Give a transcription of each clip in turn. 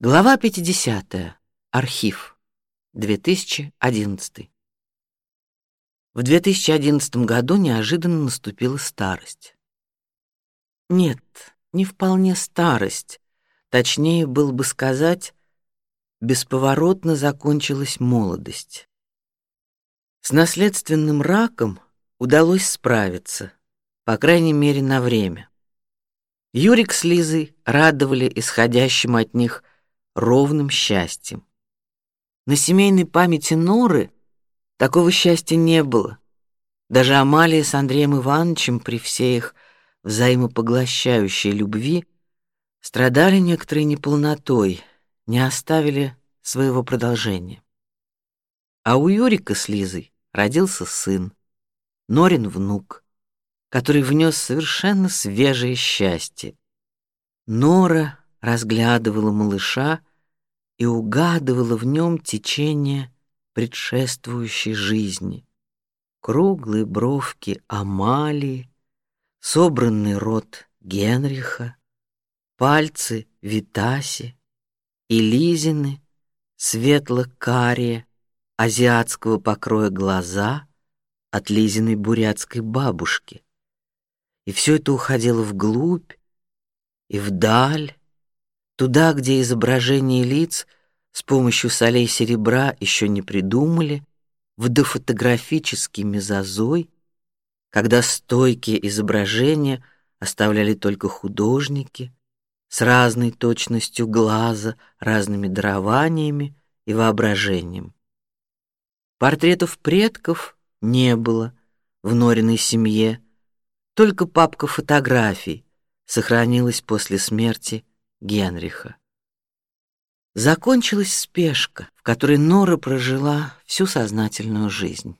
Глава 50. Архив. 2011. В 2011 году неожиданно наступила старость. Нет, не вполне старость. Точнее было бы сказать, бесповоротно закончилась молодость. С наследственным раком удалось справиться, по крайней мере, на время. Юрик с Лизой радовали исходящим от них ровным счастьем. На семейной памяти Норы такого счастья не было. Даже Амалия с Андреем Ивановичем при всей их взаимопоглощающей любви страдали некоторой неполнотой, не оставили своего продолжения. А у Юрика с Лизой родился сын, Норин внук, который внес совершенно свежее счастье. Нора разглядывала малыша и угадывала в нем течение предшествующей жизни. Круглые бровки Амалии, собранный рот Генриха, пальцы Витаси и Лизины светло-карие азиатского покроя глаза от Лизиной бурятской бабушки. И все это уходило вглубь и вдаль, туда, где изображения лиц с помощью солей серебра еще не придумали, в дофотографический мезозой, когда стойкие изображения оставляли только художники с разной точностью глаза, разными дарованиями и воображением. Портретов предков не было в Нориной семье, только папка фотографий сохранилась после смерти Генриха. Закончилась спешка, в которой Нора прожила всю сознательную жизнь.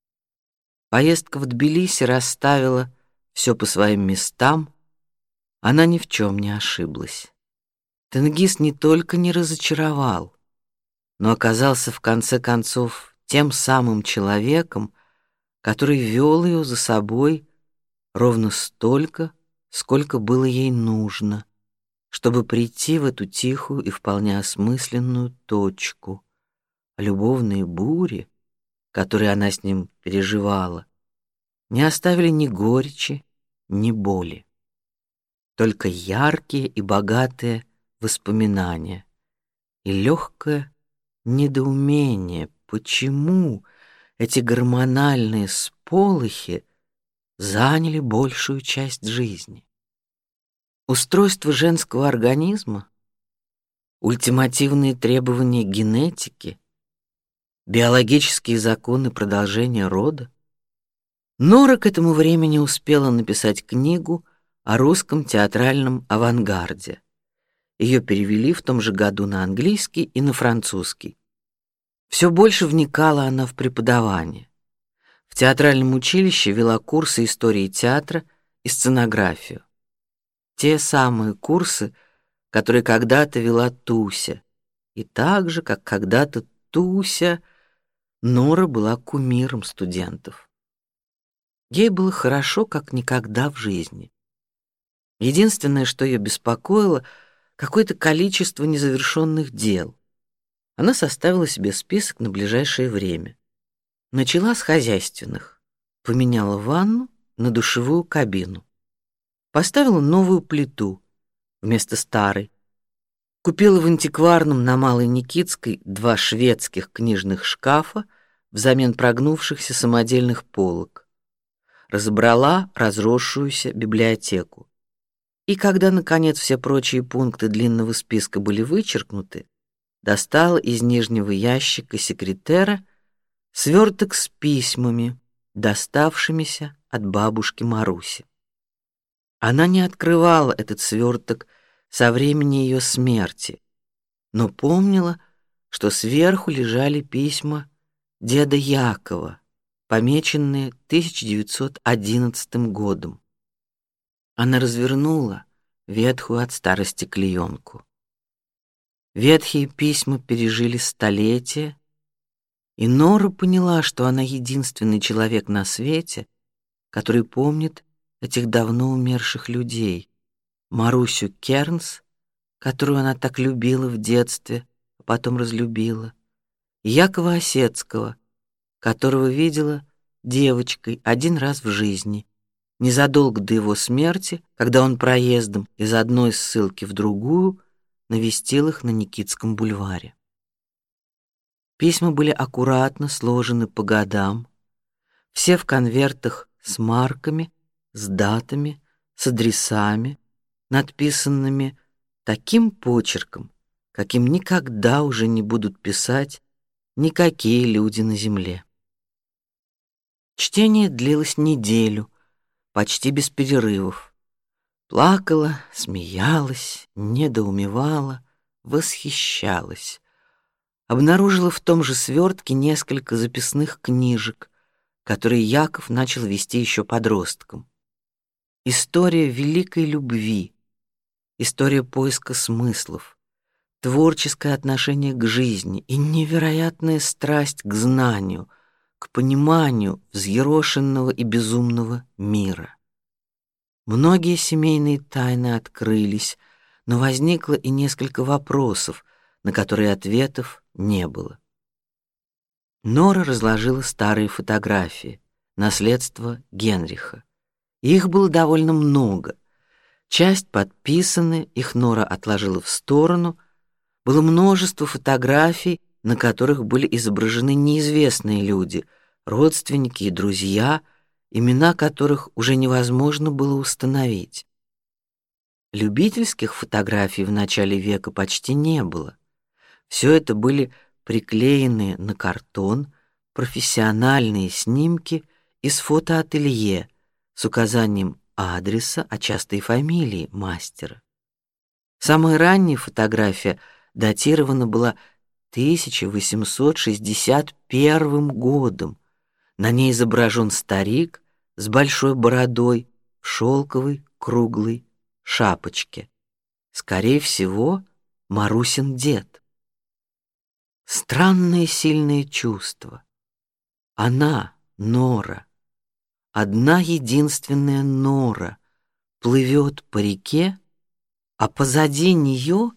Поездка в Тбилиси расставила все по своим местам. Она ни в чем не ошиблась. Тенгиз не только не разочаровал, но оказался в конце концов тем самым человеком, который вел ее за собой ровно столько, сколько было ей нужно, чтобы прийти в эту тихую и вполне осмысленную точку. Любовные бури, которые она с ним переживала, не оставили ни горечи, ни боли, только яркие и богатые воспоминания и легкое недоумение, почему эти гормональные сполохи заняли большую часть жизни. Устройство женского организма, ультимативные требования генетики, биологические законы продолжения рода. Нора к этому времени успела написать книгу о русском театральном авангарде. Ее перевели в том же году на английский и на французский. Все больше вникала она в преподавание. В театральном училище вела курсы истории театра и сценографию. Те самые курсы, которые когда-то вела Туся. И так же, как когда-то Туся, Нора была кумиром студентов. Ей было хорошо, как никогда в жизни. Единственное, что ее беспокоило, какое-то количество незавершенных дел. Она составила себе список на ближайшее время. Начала с хозяйственных. Поменяла ванну на душевую кабину. Поставила новую плиту вместо старой. Купила в антикварном на Малой Никитской 2 шведских книжных шкафа взамен прогнувшихся самодельных полок. Разобрала разросшуюся библиотеку. И когда наконец все прочие пункты длинного списка были вычеркнуты, достала из нижнего ящика секретера сверток с письмами, доставшимися от бабушки Маруси. Она не открывала этот сверток со времени ее смерти, но помнила, что сверху лежали письма деда Якова, помеченные 1911 годом. Она развернула ветхую от старости клеенку. Ветхие письма пережили столетия, и Нора поняла, что она единственный человек на свете, который помнит этих давно умерших людей: Марусю Кернс, которую она так любила в детстве, а потом разлюбила, и Якова Осетского, которого видела девочкой один раз в жизни, незадолго до его смерти, когда он проездом из одной ссылки в другую навестил их на Никитском бульваре. Письма были аккуратно сложены по годам, все в конвертах с марками, с датами, с адресами, надписанными таким почерком, каким никогда уже не будут писать никакие люди на земле. Чтение длилось неделю, почти без перерывов. Плакала, смеялась, недоумевала, восхищалась. Обнаружила в том же свертке несколько записных книжек, которые Яков начал вести еще подростком. История великой любви, история поиска смыслов, творческое отношение к жизни и невероятная страсть к знанию, к пониманию взъерошенного и безумного мира. Многие семейные тайны открылись, но возникло и несколько вопросов, на которые ответов не было. Нора разложила старые фотографии, наследство Генриха. Их было довольно много. Часть подписаны, их Нора отложила в сторону. Было множество фотографий, на которых были изображены неизвестные люди, родственники и друзья, имена которых уже невозможно было установить. Любительских фотографий в начале века почти не было. Все это были приклеенные на картон профессиональные снимки из фотоателье с указанием адреса, а часто и фамилии мастера. Самая ранняя фотография датирована была 1861 годом. На ней изображен старик с большой бородой в шелковой круглой шапочке. Скорее всего, Марусин дед. Странное сильное чувство. Она, Нора, одна единственная Нора, плывет по реке, а позади нее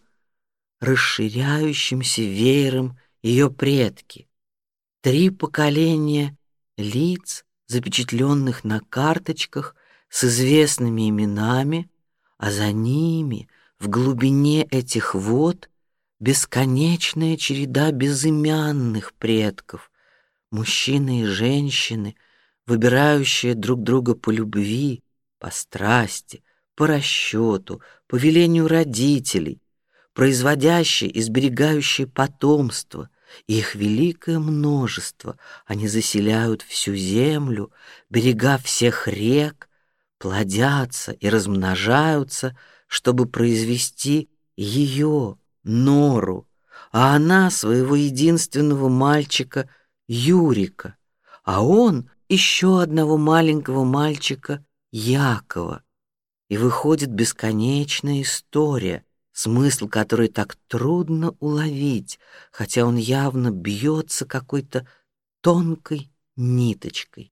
расширяющимся веером ее предки. 3 поколения лиц, запечатленных на карточках с известными именами, а за ними в глубине этих вод бесконечная череда безымянных предков, мужчины и женщины, выбирающие друг друга по любви, по страсти, по расчету, по велению родителей, производящие и сберегающие потомство, и их великое множество. Они заселяют всю землю, берега всех рек, плодятся и размножаются, чтобы произвести ее, Нору, а она своего единственного мальчика Юрика, а он еще одного маленького мальчика Якова. И выходит бесконечная история, смысл которой так трудно уловить, хотя он явно бьется какой-то тонкой ниточкой.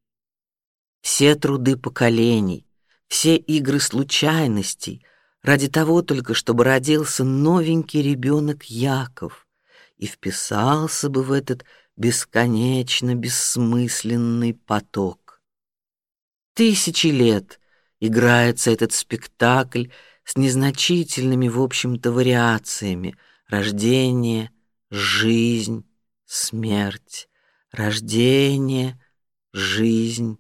Все труды поколений, все игры случайностей ради того только, чтобы родился новенький ребенок Яков и вписался бы в этот бесконечно бессмысленный поток. 1000 лет играется этот спектакль с незначительными, в общем-то, вариациями: рождение, жизнь, смерть, рождение, жизнь,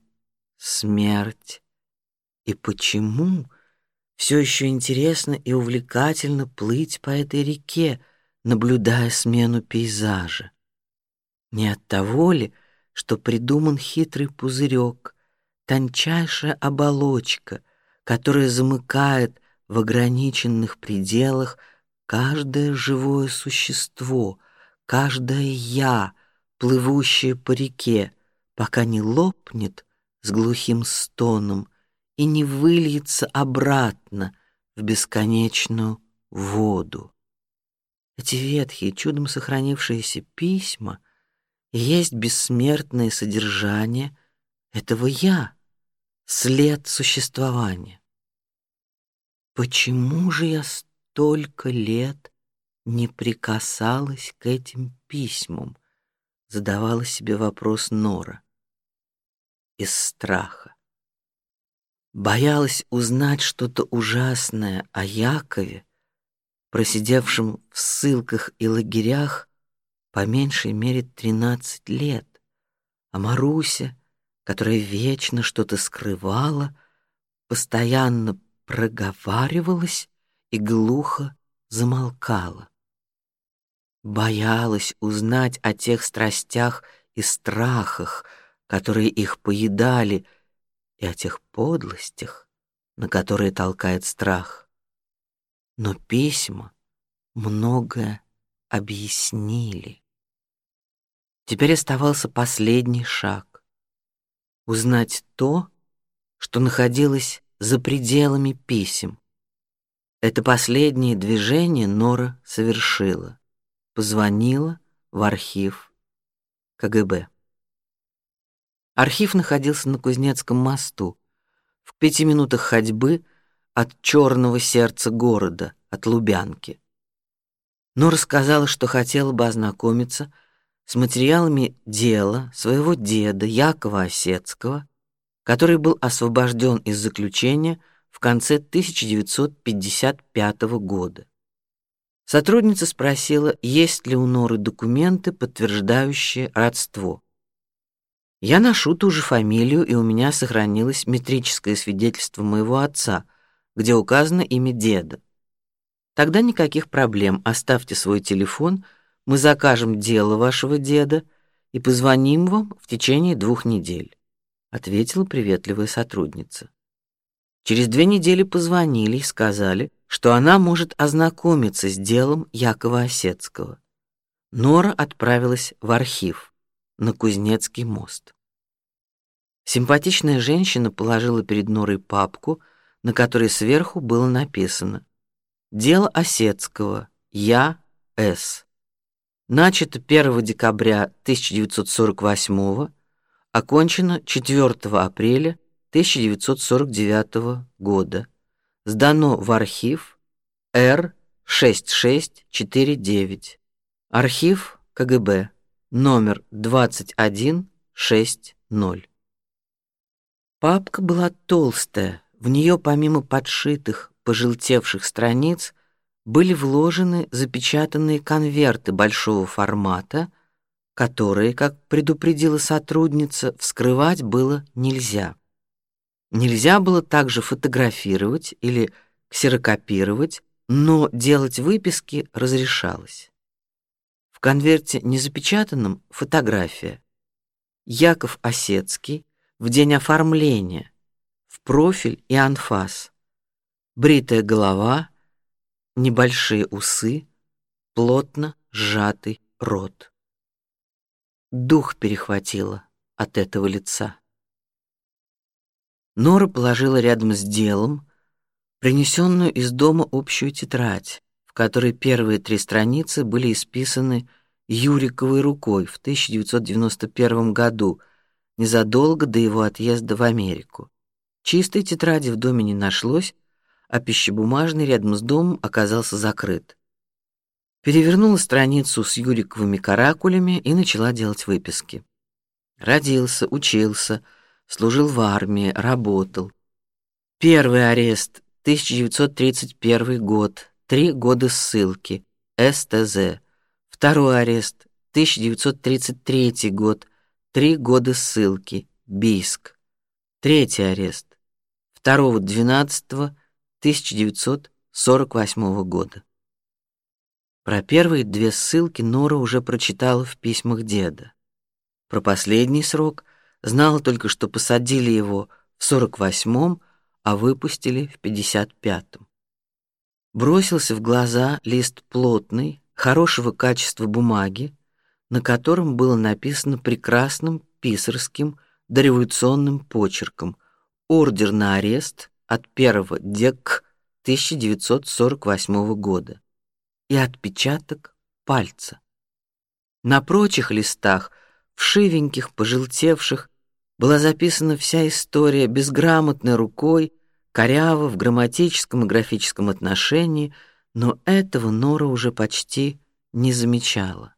смерть. И почему все еще интересно и увлекательно плыть по этой реке, наблюдая смену пейзажа? Не от того ли, что придуман хитрый пузырек, тончайшая оболочка, которая замыкает в ограниченных пределах каждое живое существо, каждое «я», плывущее по реке, пока не лопнет с глухим стоном и не выльется обратно в бесконечную воду. Эти ветхие, чудом сохранившиеся письма есть бессмертное содержание этого «я», след существования. Почему же я столько лет не прикасалась к этим письмам? Задавала себе вопрос Нора. Из страха. Боялась узнать что-то ужасное о Якове, просидевшем в ссылках и лагерях по меньшей мере 13 лет, а Маруся, которая вечно что-то скрывала, постоянно проговаривалась и глухо замолкала. Боялась узнать о тех страстях и страхах, которые их поедали, и о тех подлостях, на которые толкает страх. Но письма многое объяснили. Теперь оставался последний шаг — узнать то, что находилось за пределами писем. Это последнее движение Нора совершила. Позвонила в архив КГБ. Архив находился на Кузнецком мосту, в 5 минутах ходьбы от черного сердца города, от Лубянки. Нора сказала, что хотела бы ознакомиться с материалами дела своего деда Якова Осетского, который был освобожден из заключения в конце 1955 года. Сотрудница спросила, есть ли у Норы документы, подтверждающие родство. Я ношу ту же фамилию, и у меня сохранилось метрическое свидетельство моего отца, где указано имя деда. Тогда никаких проблем, оставьте свой телефон, мы закажем дело вашего деда и позвоним вам в течение 2 недель, ответила приветливая сотрудница. Через 2 недели позвонили и сказали, что она может ознакомиться с делом Якова Осетского. Нора отправилась в архив на Кузнецкий мост. Симпатичная женщина положила перед Норой папку, на которой сверху было написано: «Дело Осетского, Я.С. Начато 1 декабря 1948, окончено 4 апреля 1949 года. Сдано в архив Р-6649. Архив КГБ, номер 2160». Папка была толстая, в нее помимо подшитых, пожелтевших страниц были вложены запечатанные конверты большого формата, которые, как предупредила сотрудница, вскрывать было нельзя. Нельзя было также фотографировать или ксерокопировать, но делать выписки разрешалось. В конверте незапечатанном фотография. Яков Осетский в день оформления, в профиль и анфас. Бритая голова, небольшие усы, плотно сжатый рот. Дух перехватило от этого лица. Нора положила рядом с делом принесенную из дома общую тетрадь, в которой первые 3 страницы были исписаны Юриковой рукой в 1991 году, незадолго до его отъезда в Америку. Чистой тетради в доме не нашлось, а пищебумажный рядом с домом оказался закрыт. Перевернула страницу с Юриковыми каракулями и начала делать выписки. Родился, учился, служил в армии, работал. Первый арест 1931 год, 3 года ссылки, СТЗ. Второй арест 1933 год, 3 года ссылки, Бийск. Третий арест 2.12.1948 года. Про первые 2 ссылки Нора уже прочитала в письмах деда. Про последний срок знала только, что посадили его в 48-м, а выпустили в 55-м. Бросился в глаза лист плотной, хорошего качества бумаги, на котором было написано прекрасным писарским дореволюционным почерком: ордер на арест от 1 дек 1948 года и отпечаток пальца. На прочих листах, вшивеньких, пожелтевших, была записана вся история безграмотной рукой, коряво в грамматическом и графическом отношении, Но этого Нора уже почти не замечала.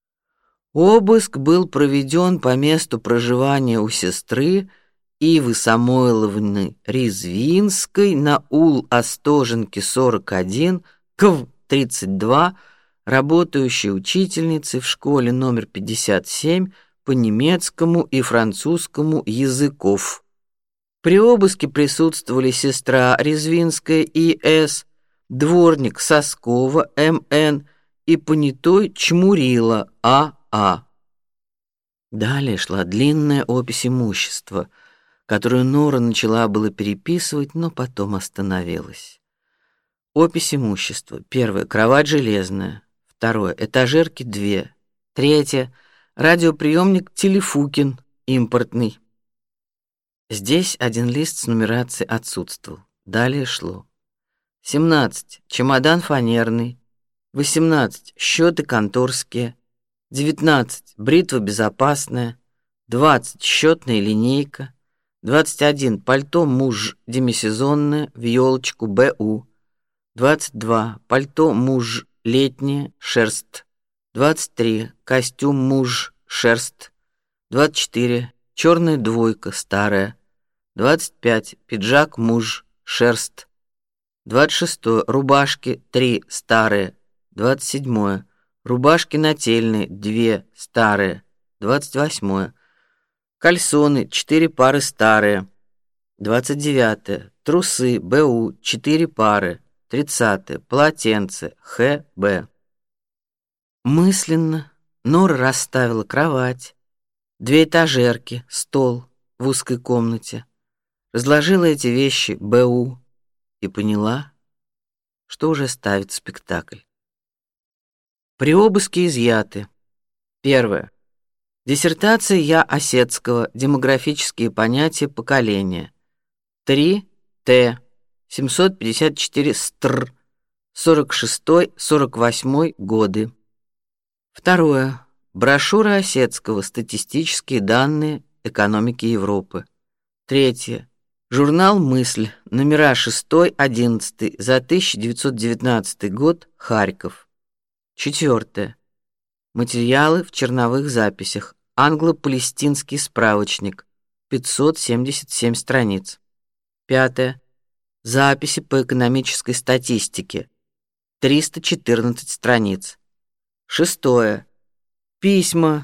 Обыск был проведен по месту проживания у сестры Ивы Самойловны Резвинской на Ул-Остоженке 41, Кв 32, работающей учительницей в школе номер 57 по немецкому и французскому языков. При обыске присутствовали сестра Резвинская И.С., дворник Соскова М.Н. и понятой Чмурила А.А. Далее шла длинная опись имущества, которую Нора начала было переписывать, но потом остановилась. Опись имущества. Первое — кровать железная. Второе — этажерки 2. Третье — радиоприемник Телефукин импортный. Здесь один лист с нумерацией отсутствовал. Далее шло: 17 — чемодан фанерный. 18 — счеты конторские. 19 — бритва безопасная. 20 — счетная линейка. 21 — пальто муж демисезонное в ёлочку БУ. 22 — пальто муж летнее шерсть. 23 — костюм муж шерсть. 24 — черная двойка старая. 25 — пиджак муж шерсть. 26 — рубашки 3 старые. 27 — рубашки нательные 2 старые. 28 — кальсоны 4 пары старые. 29 — трусы БУ 4 пары. 30 — полотенце ХБ. Мысленно Нора расставила кровать, 2 этажерки, стол в узкой комнате, разложила эти вещи БУ и поняла, что уже ставит спектакль. При обыске изъяты: первое — диссертация Я. Осетского «Демографические понятия поколения». 3 Т. 754 стр. 46-48 годы. Второе — брошюра Осетского «Статистические данные экономики Европы». Третье — журнал «Мысль», номера 6-11 за 1919 год, Харьков. Четвертое — материалы в черновых записях, англо-палестинский справочник, 577 страниц. Пятое — записи по экономической статистике, 314 страниц. Шестое — письма,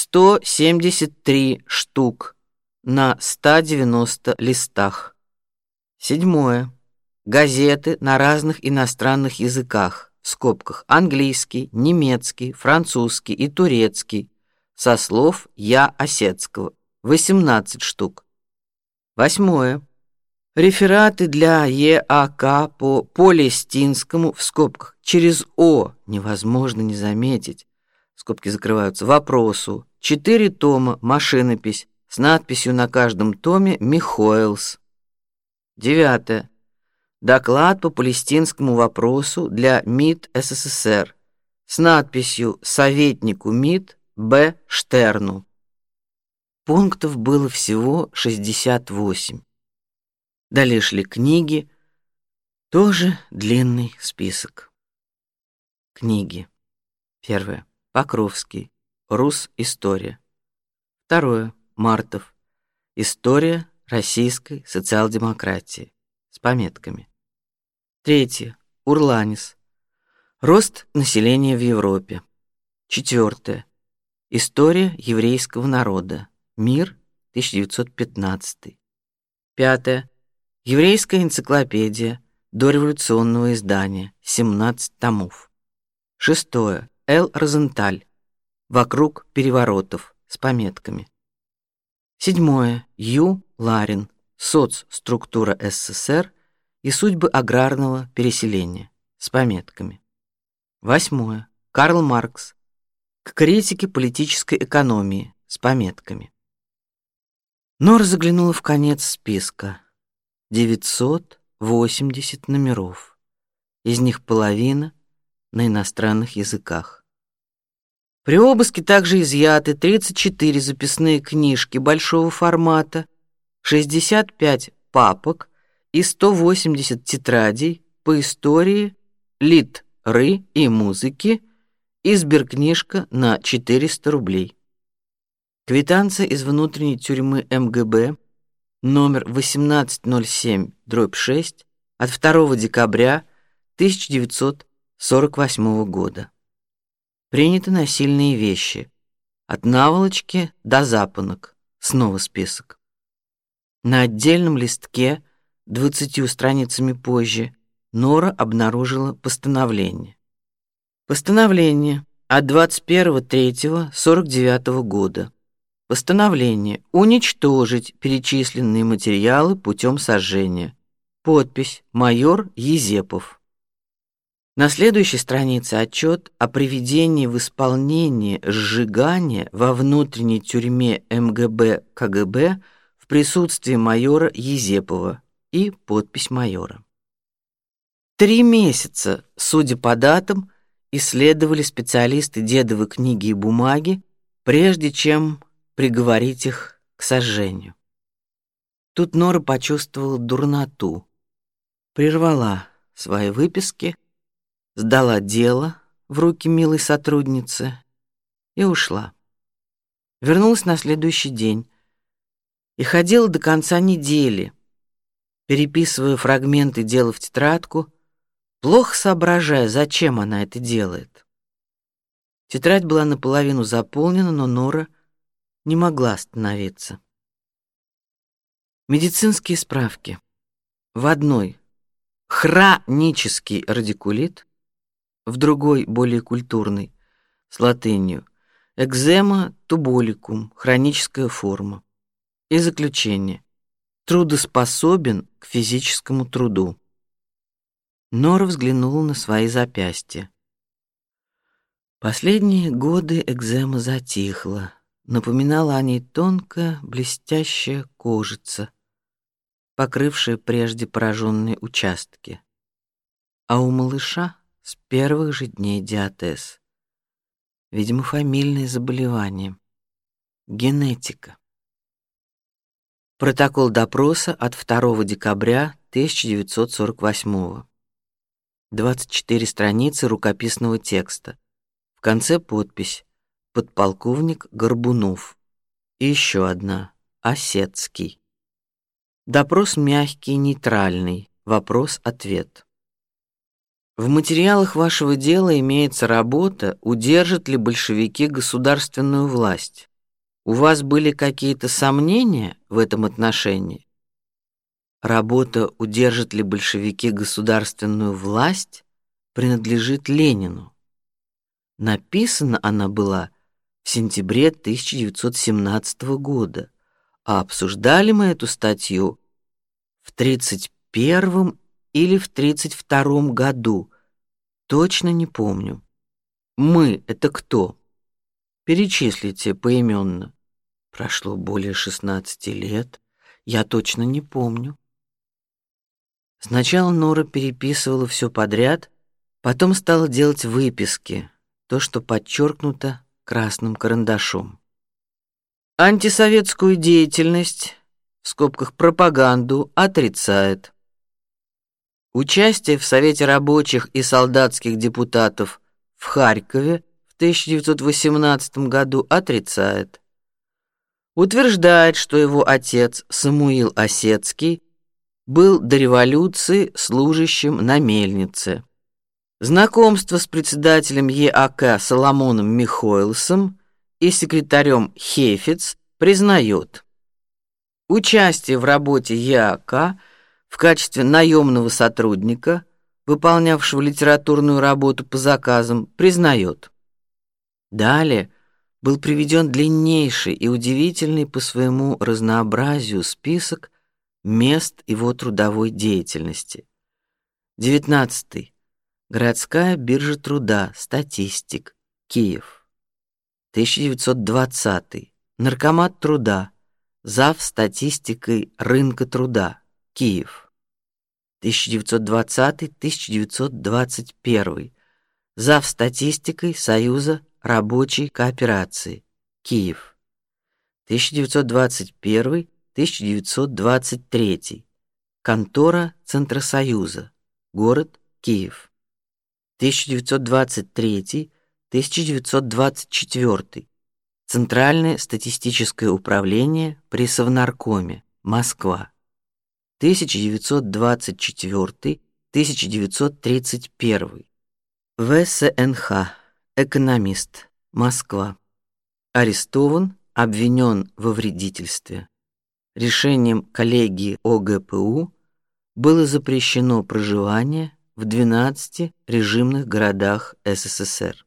173 штук на 190 листах. Седьмое — газеты на разных иностранных языках, в скобках английский, немецкий, французский и турецкий, со слов Я. Осетского, 18 штук. Восьмое — рефераты для ЕАК по Палестинскому, в скобках через О невозможно не заметить, скобки закрываются, вопросу, 4 тома, машинопись с надписью на каждом томе «Михоэлс». Девятое — доклад по палестинскому вопросу для МИД СССР с надписью «Советнику МИД Б. Штерну». Пунктов было всего 68. Далее шли книги, тоже длинный список. Книги. Первое — Покровский, Рус-история. Второе — Мартов, История российской социал-демократии, с пометками. Третье — Урланис, Рост населения в Европе. Четвертое — История еврейского народа, Мир, 1915. Пятое — Еврейская энциклопедия дореволюционного издания, 17 томов. Шестое — Л. Розенталь, Вокруг переворотов, с пометками. Седьмое — Ю. Ларин, Соцструктура СССР и судьбы аграрного переселения, с пометками. Восьмое — Карл Маркс, К критике политической экономии, с пометками. Нора заглянула в конец списка. 980 номеров. Из них половина на иностранных языках. При обыске также изъяты 34 записные книжки большого формата, 65 папок и 180 тетрадей по истории литры и музыки и сберкнижка на 400 рублей. Квитанция из внутренней тюрьмы МГБ номер 1807/6 от 2 декабря 1948 года. Приняты насильные вещи. От наволочки до запонок. Снова список. На отдельном листке, 20 страницами позже, Нора обнаружила постановление. Постановление от 21.03.49 года. Постановление уничтожить перечисленные материалы путем сожжения. Подпись: майор Езепов. На следующей странице отчет о приведении в исполнение сжигания во внутренней тюрьме МГБ КГБ в присутствии майора Езепова и подпись майора. 3 месяца, судя по датам, исследовали специалисты Дедовой книги и бумаги, прежде чем приговорить их к сожжению. Тут Нора почувствовала дурноту, прервала свои выписки, сдала дело в руки милой сотрудницы и ушла. Вернулась на следующий день и ходила до конца недели, переписывая фрагменты дела в тетрадку, плохо соображая, зачем она это делает. Тетрадь была наполовину заполнена, но Нора не могла остановиться. Медицинские справки. В одной хронический радикулит, в другой, более культурной, с латынью, экзема туболикум, хроническая форма. И заключение: трудоспособен к физическому труду. Нора взглянула на свои запястья. Последние годы экзема затихла, напоминала о ней тонкая блестящая кожица, покрывшая прежде пораженные участки. А у малыша с первых же дней диатез. Видимо, фамильное заболевание. Генетика. Протокол допроса от 2 декабря 1948. 24 страницы рукописного текста. В конце подпись: подполковник Горбунов. И еще одна: Осетский. Допрос мягкий, нейтральный. Вопрос-ответ. В материалах вашего дела имеется работа, удержат ли большевики государственную власть. У вас были какие-то сомнения в этом отношении? Работа, удержат ли большевики государственную власть, принадлежит Ленину. Написана она была в сентябре 1917 года, а обсуждали мы эту статью в 1931 или в 1932 году, точно не помню. Мы — это кто? Перечислите поименно. Прошло более 16 лет, я точно не помню. Сначала Нора переписывала все подряд, потом стала делать выписки, то, что подчеркнуто красным карандашом. Антисоветскую деятельность, в скобках пропаганду, отрицает. Участие в Совете рабочих и солдатских депутатов в Харькове в 1918 году отрицает. Утверждает, что его отец Самуил Осетский был до революции служащим на мельнице. Знакомство с председателем ЕАК Соломоном Михоэлсом и секретарем Хефец признает. Участие в работе ЕАК в качестве наемного сотрудника, выполнявшего литературную работу по заказам, признает. Далее был приведен длиннейший и удивительный по своему разнообразию список мест его трудовой деятельности. 19. Городская биржа труда, статистик, Киев. 1920. Наркомат труда, зав. Статистикой рынка труда, Киев. 1920-1921. Зав. Статистикой Союза рабочей кооперации, Киев. 1921-1923. Контора Центросоюза, город Киев. 1923-1924. Центральное статистическое управление при Совнаркоме, Москва. 1924-1931. ВСНХ, экономист, Москва. Арестован, обвинен во вредительстве. Решением коллегии ОГПУ было запрещено проживание в 12 режимных городах СССР.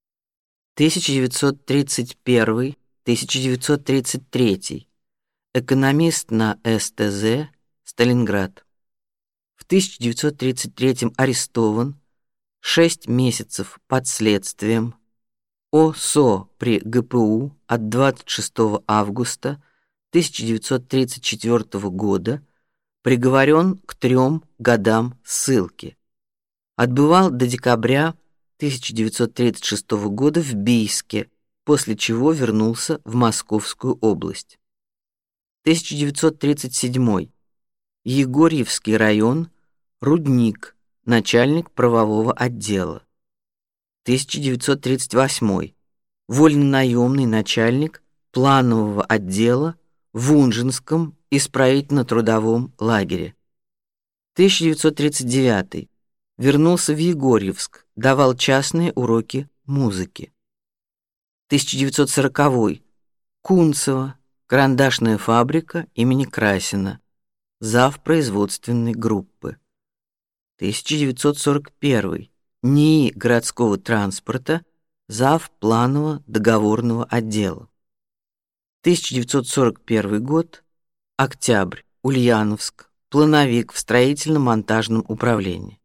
1931-1933. Экономист на СТЗ, Сталинград. В 1933 арестован, 6 месяцев под следствием. ОСО при ГПУ от 26 августа 1934 года приговорен к 3 годам ссылки. Отбывал до декабря 1936 года в Бийске, после чего вернулся в Московскую область. 1937. Егорьевский район, Рудник, начальник правового отдела. 1938. Вольнонаемный начальник планового отдела в Унжинском исправительно-трудовом лагере. 1939. Вернулся в Егорьевск, давал частные уроки музыки. 1940. Кунцево, карандашная фабрика имени Красина, зав. Производственной группы. 1941. НИИ городского транспорта, зав. Планового договорного отдела. 1941 год. Октябрь, Ульяновск, плановик в строительно-монтажном управлении.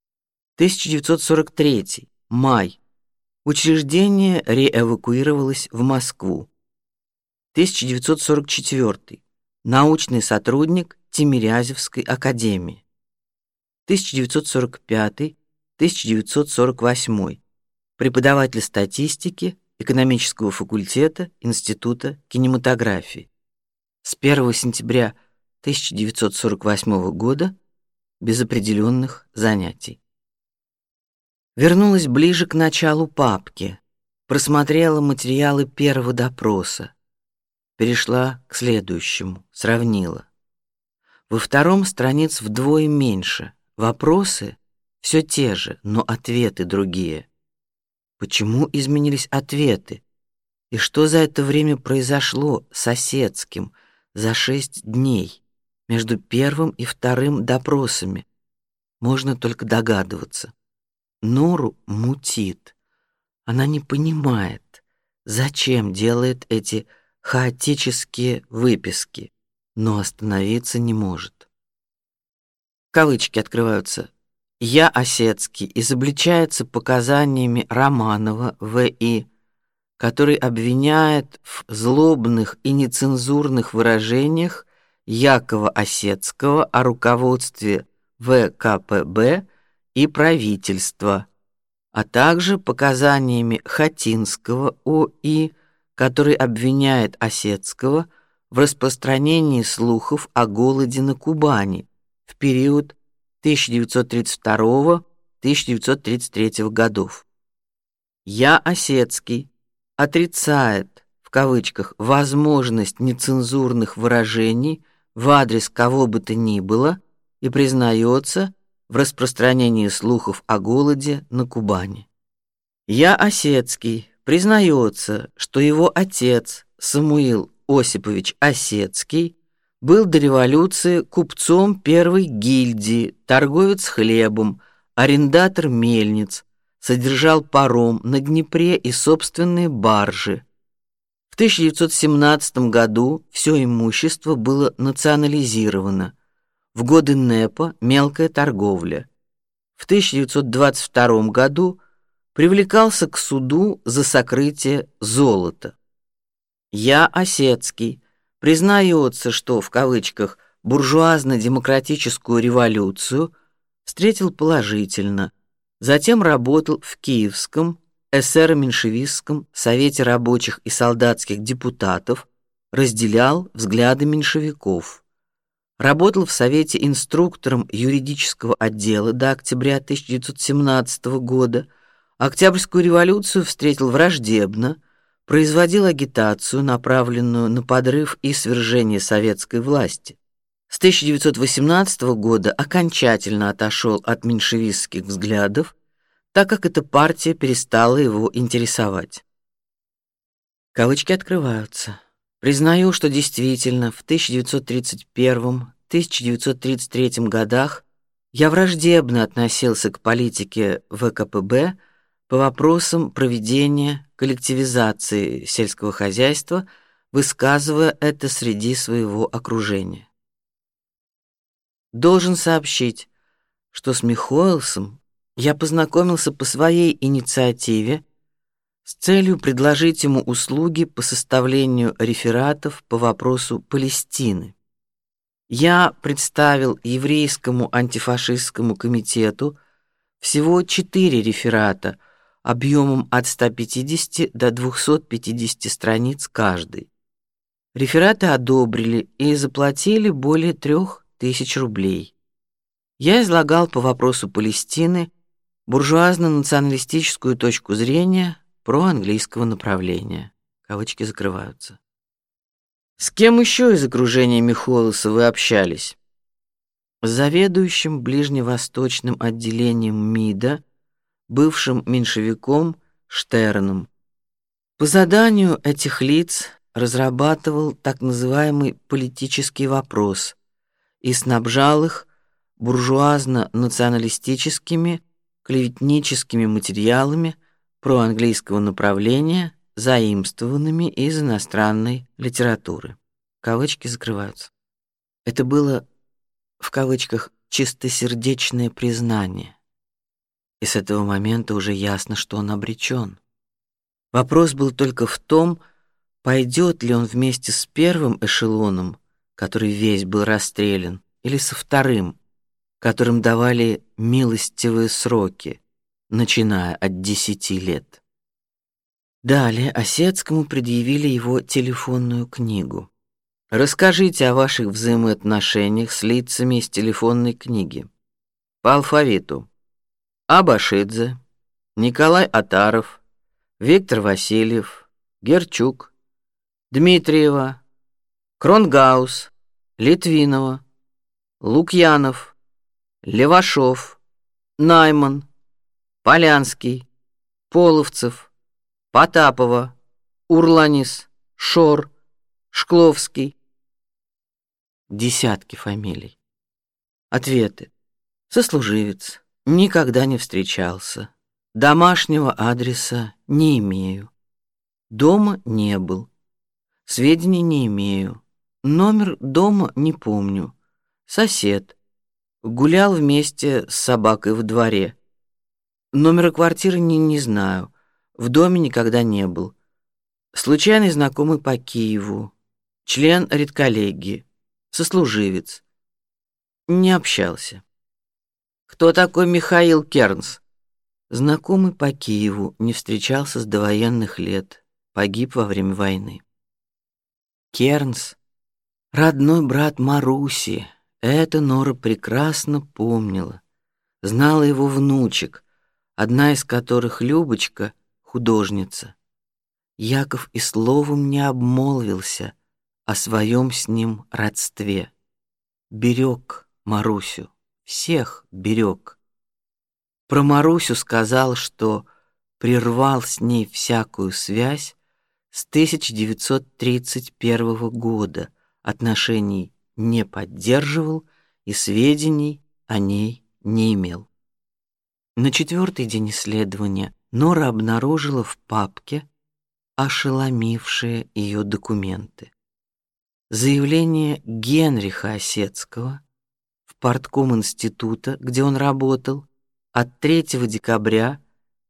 1943. Май. Учреждение реэвакуировалось в Москву. 1944. Научный сотрудник Тимирязевской академии. 1945-1948. Преподаватель статистики экономического факультета Института кинематографии. С 1 сентября 1948 года без определенных занятий. Вернулась ближе к началу папки, просмотрела материалы первого допроса, перешла к следующему, сравнила. Во втором страниц вдвое меньше, вопросы все те же, но ответы другие. Почему изменились ответы? И что за это время произошло с Осецким за 6 дней между первым и вторым допросами? Можно только догадываться. Нору мутит. Она не понимает, зачем делает эти хаотические выписки, но остановиться не может. Кавычки открываются. Я, Осецкий, изобличается показаниями Романова В.И., который обвиняет в злобных и нецензурных выражениях Якова Осецкого о руководстве ВКПБ и правительства, а также показаниями Хатинского О.И., который обвиняет Осецкого в распространении слухов о голоде на Кубани в период 1932-1933 годов. Я, Осецкий, отрицает в кавычках возможность нецензурных выражений в адрес кого бы то ни было и признается в распространении слухов о голоде на Кубани. Я, Осецкий, признается, что его отец Самуил Осипович Осецкий был до революции купцом первой гильдии, торговец хлебом, арендатор мельниц, содержал паром на Днепре и собственные баржи. В 1917 году все имущество было национализировано. В годы НЭПа мелкая торговля. В 1922 году привлекался к суду за сокрытие золота. Я, Осецкий, признается, что в кавычках буржуазно-демократическую революцию встретил положительно, затем работал в Киевском эсеро-меньшевистском совете рабочих и солдатских депутатов, разделял взгляды меньшевиков. Работал в Совете инструктором юридического отдела до октября 1917 года. Октябрьскую революцию встретил враждебно, производил агитацию, направленную на подрыв и свержение советской власти. С 1918 года окончательно отошел от меньшевистских взглядов, так как эта партия перестала его интересовать. Кавычки открываются. Признаю, что действительно в 1931-1933 годах я враждебно относился к политике ВКПБ по вопросам проведения коллективизации сельского хозяйства, высказывая это среди своего окружения. Должен сообщить, что с Михоэлсом я познакомился по своей инициативе с целью предложить ему услуги по составлению рефератов по вопросу Палестины. Я представил еврейскому антифашистскому комитету всего 4 реферата объемом от 150 до 250 страниц каждый. Рефераты одобрили и заплатили более 3000 рублей. Я излагал по вопросу Палестины буржуазно-националистическую точку зрения проанглийского направления. Кавычки закрываются. С кем еще из окружения Михоэлса вы общались? С заведующим ближневосточным отделением МИДа, бывшим меньшевиком Штерном. По заданию этих лиц разрабатывал так называемый политический вопрос и снабжал их буржуазно-националистическими, клеветническими материалами проанглийского направления, заимствованными из иностранной литературы. Кавычки закрываются. Это было в кавычках чистосердечное признание. И с этого момента уже ясно, что он обречен. Вопрос был только в том, пойдет ли он вместе с первым эшелоном, который весь был расстрелян, или со вторым, которым давали милостивые сроки, начиная от 10 лет. Далее Осетскому предъявили его телефонную книгу. Расскажите о ваших взаимоотношениях с лицами из телефонной книги. По алфавиту: Абашидзе, Николай Атаров, Виктор Васильев, Герчук, Дмитриева, Кронгаус, Литвинова, Лукьянов, Левашов, Найман, Полянский, Половцев, Потапова, Урланис, Шор, Шкловский. Десятки фамилий. Ответы: сослуживец, никогда не встречался, домашнего адреса не имею, дома не был, сведений не имею, номер дома не помню, сосед, гулял вместе с собакой в дворе, номера квартиры не знаю, в доме никогда не был, случайный знакомый по Киеву, член редколлегии, сослуживец, не общался. Кто такой Михаил Кернс? Знакомый по Киеву, не встречался с довоенных лет, погиб во время войны. Кернс — родной брат Маруси. Это Нора прекрасно помнила. Знала его внучек, одна из которых Любочка, художница. Яков и словом не обмолвился о своем с ним родстве. Берег Марусю, всех берег. Про Марусю сказал, что прервал с ней всякую связь с 1931 года, отношений не поддерживал и сведений о ней не имел. На 4-й день исследования Нора обнаружила в папке ошеломившие ее документы. Заявление Генриха Осетского в партком института, где он работал, от 3 декабря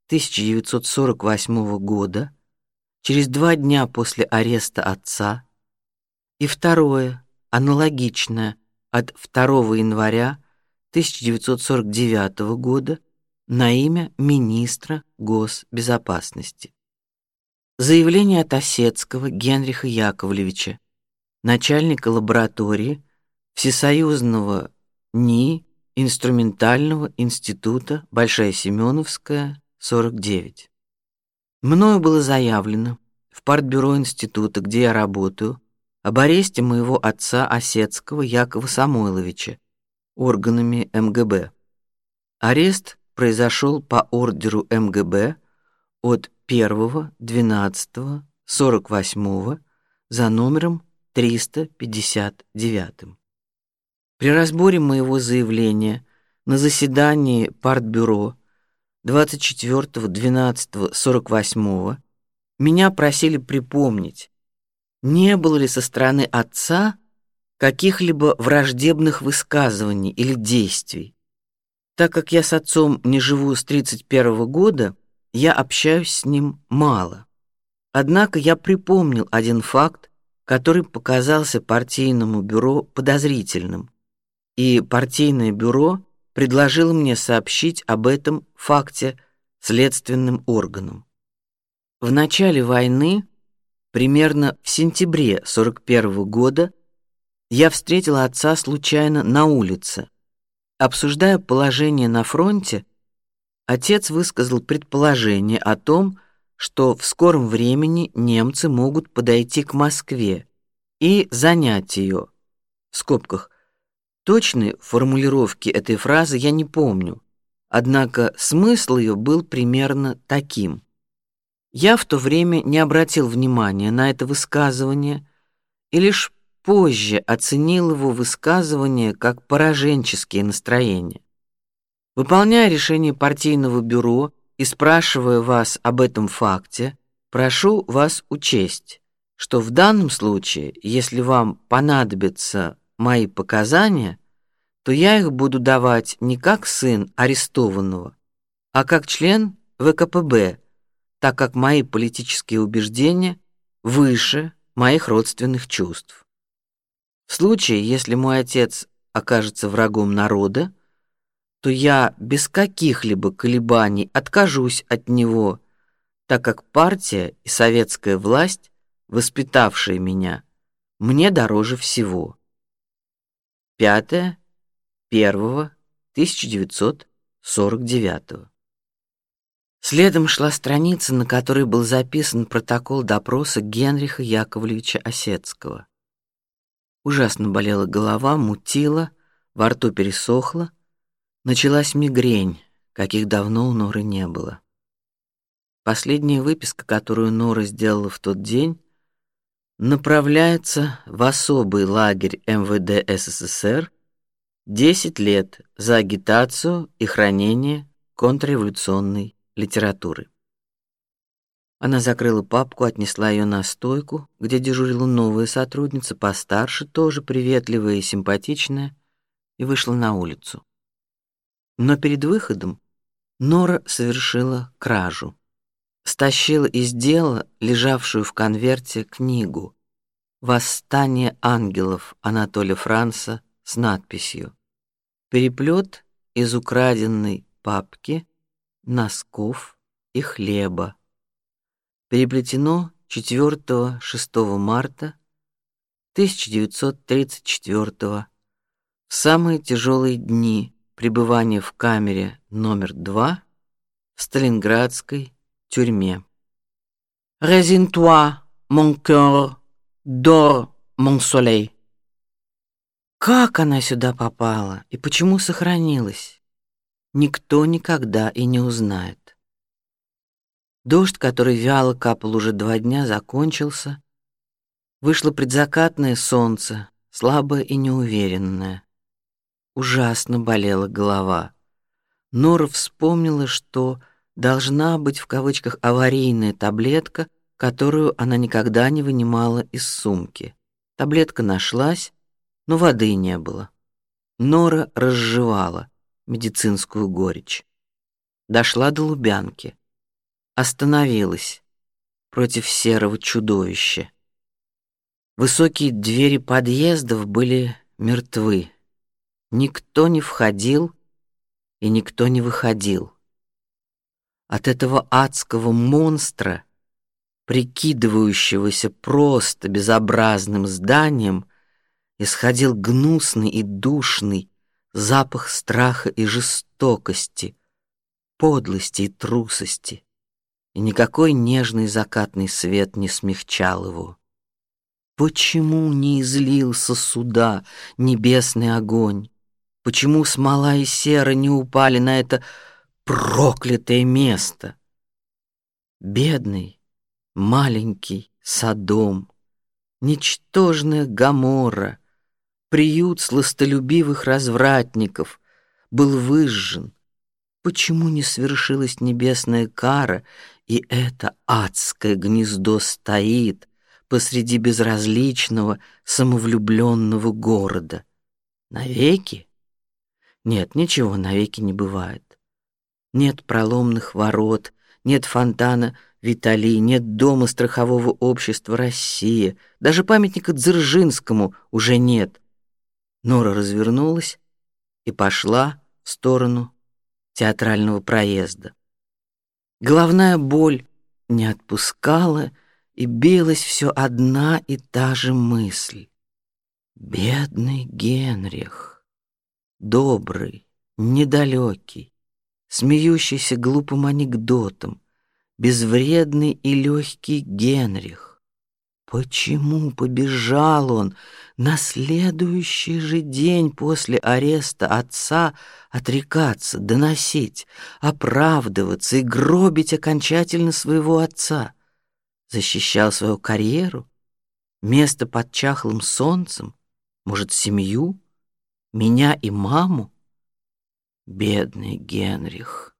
1948 года, через 2 дня после ареста отца, и второе, аналогичное, от 2 января 1949 года на имя министра госбезопасности. Заявление от Осетского Генриха Яковлевича, начальника лаборатории Всесоюзного НИИ инструментального института Большая Семеновская, 49. Мною было заявлено в партбюро института, где я работаю, об аресте моего отца Осетского Якова Самойловича органами МГБ. Арест произошел по ордеру МГБ от 1.12.48 за номером 359. При разборе моего заявления на заседании партбюро 24.12.48 меня просили припомнить, не было ли со стороны отца каких-либо враждебных высказываний или действий. Так как я с отцом не живу с 31 года, я общаюсь с ним мало. Однако я припомнил один факт, который показался партийному бюро подозрительным, и партийное бюро предложило мне сообщить об этом факте следственным органам. В начале войны, примерно в сентябре 41 года, я встретил отца случайно на улице. Обсуждая положение на фронте, отец высказал предположение о том, что в скором времени немцы могут подойти к Москве и занять ее. В скобках. Точной формулировки этой фразы я не помню, однако смысл ее был примерно таким. Я в то время не обратил внимания на это высказывание и лишь позже оценил его высказывание как пораженческие настроения. Выполняя решение партийного бюро и спрашивая вас об этом факте, прошу вас учесть, что в данном случае, если вам понадобятся мои показания, то я их буду давать не как сын арестованного, а как член ВКПБ, так как мои политические убеждения выше моих родственных чувств. В случае, если мой отец окажется врагом народа, то я без каких-либо колебаний откажусь от него, так как партия и советская власть, воспитавшие меня, мне дороже всего. 5.1.1949. Следом шла страница, на которой был записан протокол допроса Генриха Яковлевича Осетского. Ужасно болела голова, мутило, во рту пересохло, началась мигрень, каких давно у Норы не было. Последняя выписка, которую Нора сделала в тот день, направляется в особый лагерь МВД СССР 10 лет за агитацию и хранение контрреволюционной литературы. Она закрыла папку, отнесла ее на стойку, где дежурила новая сотрудница, постарше, тоже приветливая и симпатичная, и вышла на улицу. Но перед выходом Нора совершила кражу. Стащила из дела лежавшую в конверте книгу «Восстание ангелов» Анатолия Франца с надписью «Переплет из украденной папки, носков и хлеба. Переплетено 4-6 марта 1934 в самые тяжелые дни пребывания в камере номер 2 в Сталинградской тюрьме. Résigne-toi, mon cœur, dors, mon soleil. Как она сюда попала и почему сохранилась, никто никогда и не узнает. Дождь, который вяло капал уже 2 дня, закончился. Вышло предзакатное солнце, слабое и неуверенное. Ужасно болела голова. Нора вспомнила, что должна быть в кавычках аварийная таблетка, которую она никогда не вынимала из сумки. Таблетка нашлась, но воды не было. Нора разжевала медицинскую горечь. Дошла до Лубянки. Остановилась против серого чудовища. Высокие двери подъездов были мертвы. Никто не входил и никто не выходил. От этого адского монстра, прикидывающегося просто безобразным зданием, исходил гнусный и душный запах страха и жестокости, подлости и трусости, и никакой нежный закатный свет не смягчал его. Почему не излился сюда небесный огонь? Почему смола и сера не упали на это проклятое место? Бедный, маленький Содом, ничтожная Гоморра, приют сластолюбивых развратников, был выжжен. Почему не свершилась небесная кара, и это адское гнездо стоит посреди безразличного, самовлюбленного города? Навеки? Нет, ничего навеки не бывает. Нет проломных ворот, нет фонтана Витали, нет дома страхового общества «Россия», даже памятника Дзержинскому уже нет. Нора развернулась и пошла в сторону театрального проезда. Головная боль не отпускала, и билась все одна и та же мысль. Бедный Генрих, добрый, недалекий, смеющийся глупым анекдотом, безвредный и легкий Генрих. Почему побежал он на следующий же день после ареста отца отрекаться, доносить, оправдываться и гробить окончательно своего отца? Защищал свою карьеру, место под чахлым солнцем, может, семью, меня и маму? Бедный Генрих.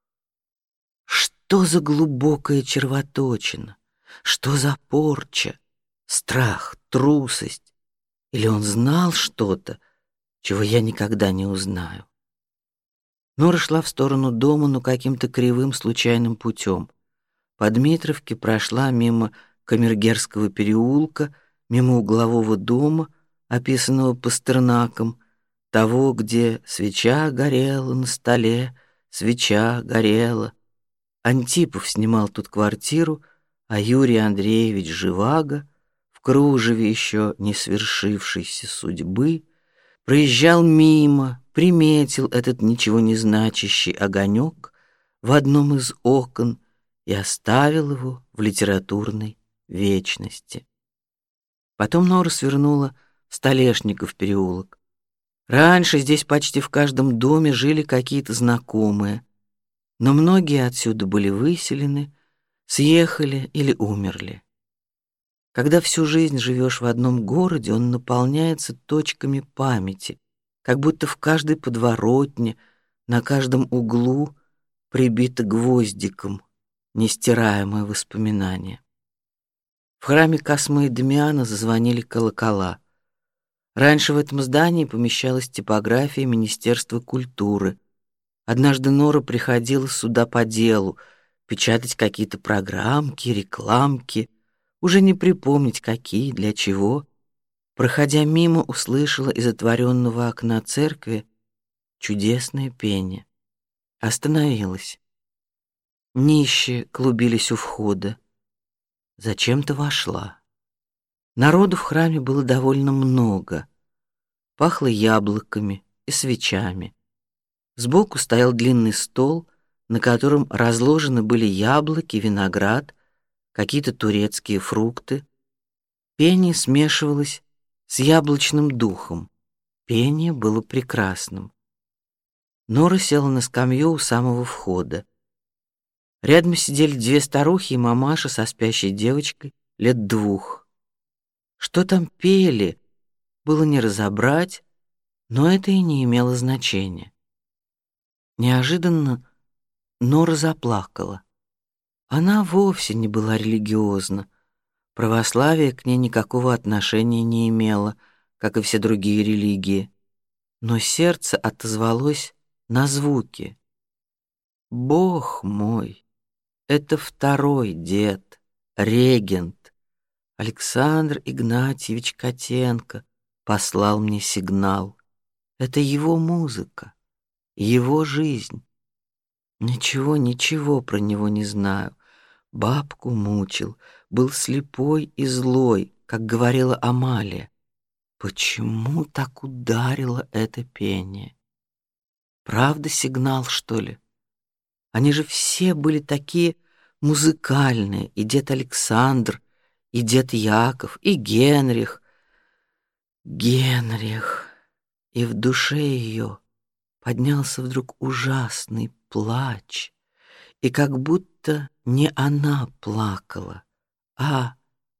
Что за глубокая червоточина? Что за порча? Страх, трусость? Или он знал что-то, чего я никогда не узнаю? Нора шла в сторону дома, но каким-то кривым случайным путем. По Дмитровке прошла мимо Камергерского переулка, мимо углового дома, описанного Пастернаком, того, где свеча горела на столе, свеча горела. Антипов снимал тут квартиру, а Юрий Андреевич Живаго в кружеве еще не свершившейся судьбы проезжал мимо, приметил этот ничего не значащий огонек в одном из окон и оставил его в литературной вечности. Потом Нора свернула в Столешников переулок. Раньше здесь почти в каждом доме жили какие-то знакомые, но многие отсюда были выселены, съехали или умерли. Когда всю жизнь живешь в одном городе, он наполняется точками памяти, как будто в каждой подворотне, на каждом углу прибито гвоздиком нестираемое воспоминание. В храме Космы и Дамиана зазвонили колокола. Раньше в этом здании помещалась типография Министерства культуры. Однажды Нора приходила сюда по делу, печатать какие-то программки, рекламки, уже не припомнить какие, для чего. Проходя мимо, услышала из отворенного окна церкви чудесное пение. Остановилась. Нищие клубились у входа. Зачем-то вошла. Народу в храме было довольно много. Пахло яблоками и свечами. Сбоку стоял длинный стол, на котором разложены были яблоки, виноград, какие-то турецкие фрукты. Пение смешивалось с яблочным духом. Пение было прекрасным. Нора села на скамью у самого входа. Рядом сидели две старухи и мамаша со спящей девочкой лет 2. Что там пели, было не разобрать, но это и не имело значения. Неожиданно Нора заплакала. Она вовсе не была религиозна. Православие к ней никакого отношения не имело, как и все другие религии. Но сердце отозвалось на звуки. Бог мой, это второй дед, регент, Александр Игнатьевич Котенко послал мне сигнал. Это его музыка, его жизнь. Ничего про него не знаю. Бабку мучил, был слепой и злой, как говорила Амалия. Почему так ударило это пение? Правда сигнал, что ли? Они же все были такие музыкальные, и дед Александр, и дед Яков, и Генрих. Генрих. И в душе ее поднялся вдруг ужасный плач, и как будто не она плакала, а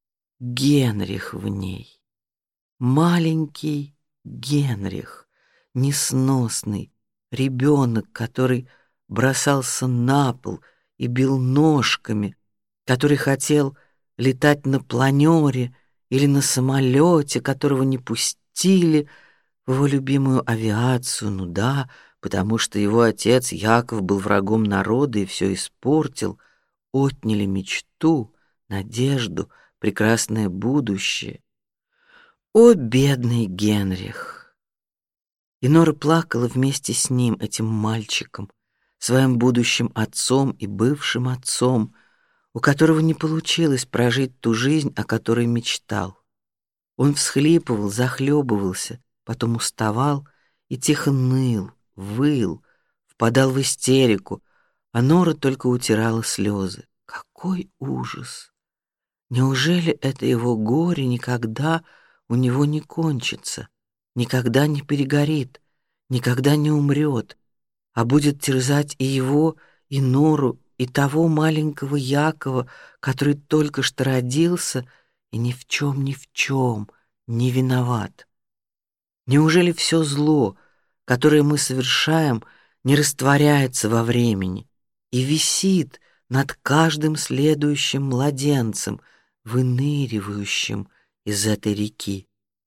Генрих в ней. Маленький Генрих, несносный ребенок, который бросался на пол и бил ножками, который хотел летать на планере или на самолете, которого не пустили в его любимую авиацию, ну да, потому что его отец Яков был врагом народа и все испортил, отняли мечту, надежду, прекрасное будущее. О, бедный Генрих! И Нора плакала вместе с ним, этим мальчиком, своим будущим отцом и бывшим отцом, у которого не получилось прожить ту жизнь, о которой мечтал. Он всхлипывал, захлебывался, потом уставал и тихо ныл, выл, впадал в истерику, а Нора только утирала слезы. Какой ужас! Неужели это его горе никогда у него не кончится, никогда не перегорит, никогда не умрет, а будет терзать и его, и Нору, и того маленького Якова, который только что родился и ни в чем не виноват? Неужели все зло, которое мы совершаем, не растворяется во времени и висит над каждым следующим младенцем, выныривающим из этой реки?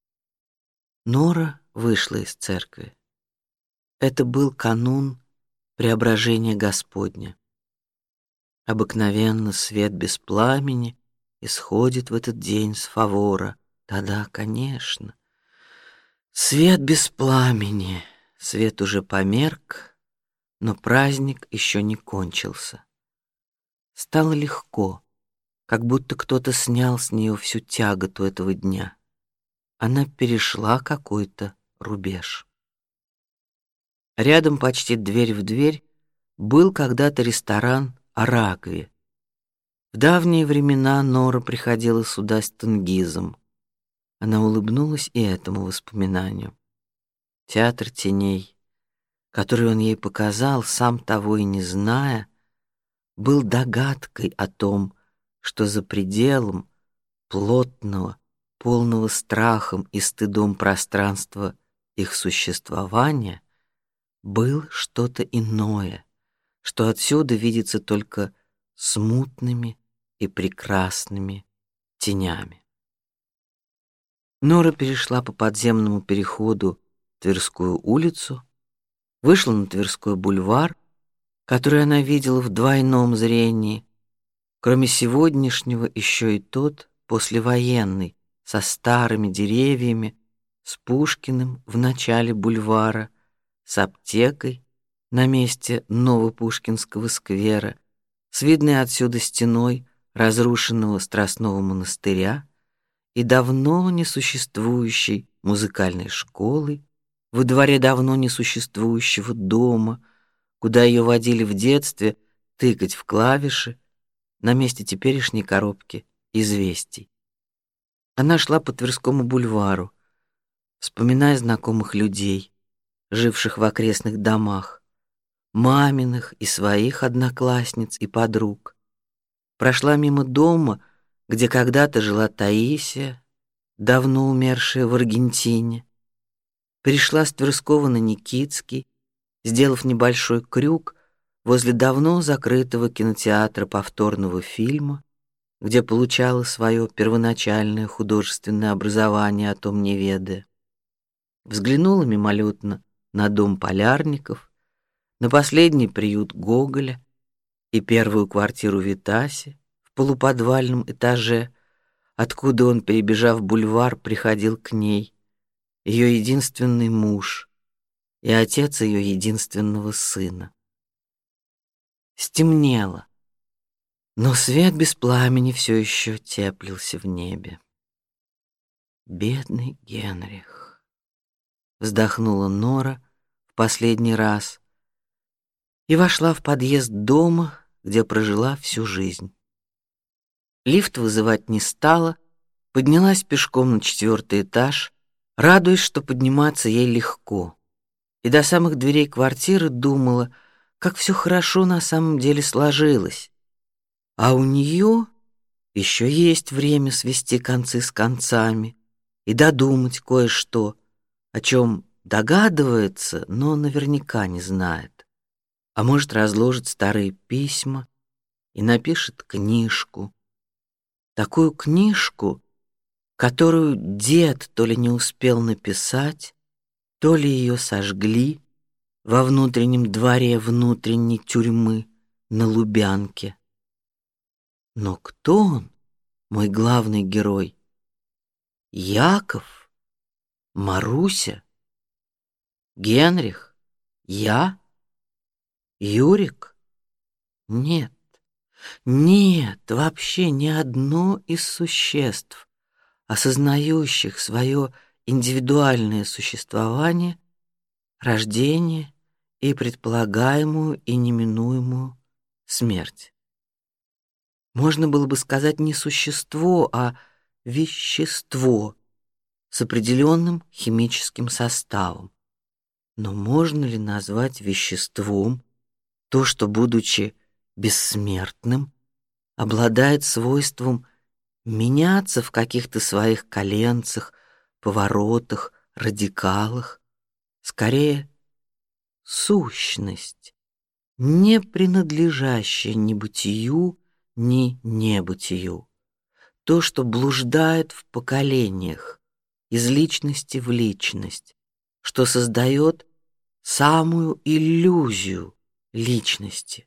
Нора вышла из церкви. Это был канун Преображения Господня. Обыкновенно свет без пламени исходит в этот день с фавора. Да-да, конечно. Свет без пламени. Свет уже померк, но праздник еще не кончился. Стало легко, как будто кто-то снял с нее всю тяготу этого дня. Она перешла какой-то рубеж. Рядом, почти дверь в дверь, был когда-то ресторан «Аракви». В давние времена Нора приходила сюда с Тенгизом. Она улыбнулась и этому воспоминанию. Театр теней, который он ей показал, сам того и не зная, был догадкой о том, что за пределом плотного, полного страхом и стыдом пространства их существования был что-то иное, что отсюда видится только смутными и прекрасными тенями. Нора перешла по подземному переходу Тверскую улицу, вышла на Тверской бульвар, который она видела в двойном зрении, кроме сегодняшнего еще и тот послевоенный, со старыми деревьями, с Пушкиным в начале бульвара, с аптекой на месте Новопушкинского сквера, с видной отсюда стеной разрушенного Страстного монастыря и давно несуществующей музыкальной школой, во дворе давно несуществующего дома, куда ее водили в детстве тыкать в клавиши, на месте теперешней коробки известий. Она шла по Тверскому бульвару, вспоминая знакомых людей, живших в окрестных домах, маминых и своих одноклассниц и подруг. Прошла мимо дома, где когда-то жила Таисия, давно умершая в Аргентине. Перешла с Тверского на Никитский, сделав небольшой крюк возле давно закрытого кинотеатра повторного фильма, где получала свое первоначальное художественное образование, о том не ведая. Взглянула мимолетно на дом Полярников, на последний приют Гоголя и первую квартиру Витаси в полуподвальном этаже, откуда он, перебежав бульвар, приходил к ней, ее единственный муж и отец ее единственного сына. Стемнело, но свет без пламени все еще теплился в небе. Бедный Генрих, вздохнула Нора в последний раз и вошла в подъезд дома, где прожила всю жизнь. Лифт вызывать не стала, поднялась пешком на 4-й этаж, радуясь, что подниматься ей легко, и до самых дверей квартиры думала, как все хорошо на самом деле сложилось, а у нее еще есть время свести концы с концами и додумать кое-что, о чем догадывается, но наверняка не знает. А может, разложит старые письма и напишет книжку. Такую книжку, которую дед то ли не успел написать, то ли ее сожгли во внутреннем дворе внутренней тюрьмы на Лубянке. Но кто он, мой главный герой? Яков? Маруся? Генрих? Я? Юрик? Нет. Нет, вообще ни одно из существ, осознающих свое индивидуальное существование, рождение и предполагаемую и неминуемую смерть. Можно было бы сказать не существо, а вещество с определенным химическим составом. Но можно ли назвать веществом то, что, будучи бессмертным, обладает свойством меняться в каких-то своих коленцах, поворотах, радикалах? Скорее, сущность, не принадлежащая ни бытию, ни небытию, то, что блуждает в поколениях, из личности в личность, что создает самую иллюзию личности,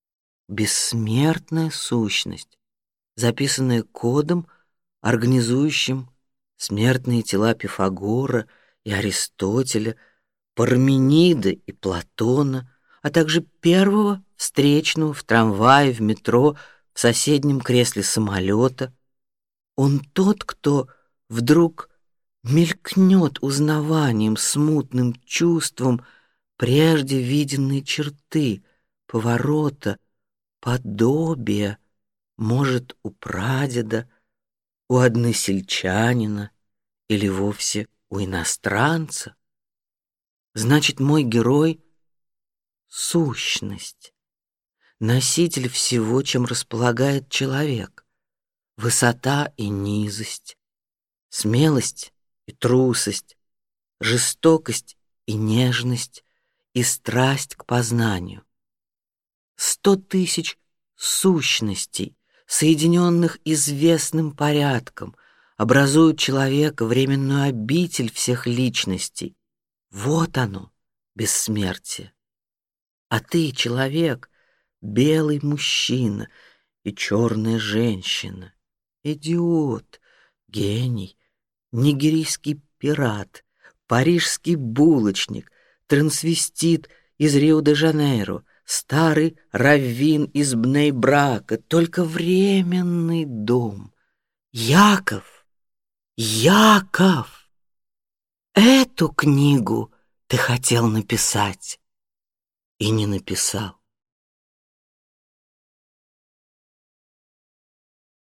бессмертная сущность, записанная кодом, организующим смертные тела Пифагора и Аристотеля, Парменида и Платона, а также первого встречного в трамвае, в метро, в соседнем кресле самолета. Он тот, кто вдруг мелькнет узнаванием, смутным чувством прежде виденной черты, поворота, подобия, может, у прадеда, у односельчанина или вовсе у иностранца. Значит, мой герой — сущность, носитель всего, чем располагает человек: высота и низость, смелость и трусость, жестокость и нежность, и страсть к познанию. 100 тысяч сущностей, соединенных известным порядком, образуют человека, временную обитель всех личностей. Вот оно, бессмертие. А ты, человек, белый мужчина и черная женщина, идиот, гений, нигерийский пират, парижский булочник, трансвестит из Рио-де-Жанейро, старый раввин из Бней-Брака, только временный дом. Яков, Яков, эту книгу ты хотел написать и не написал.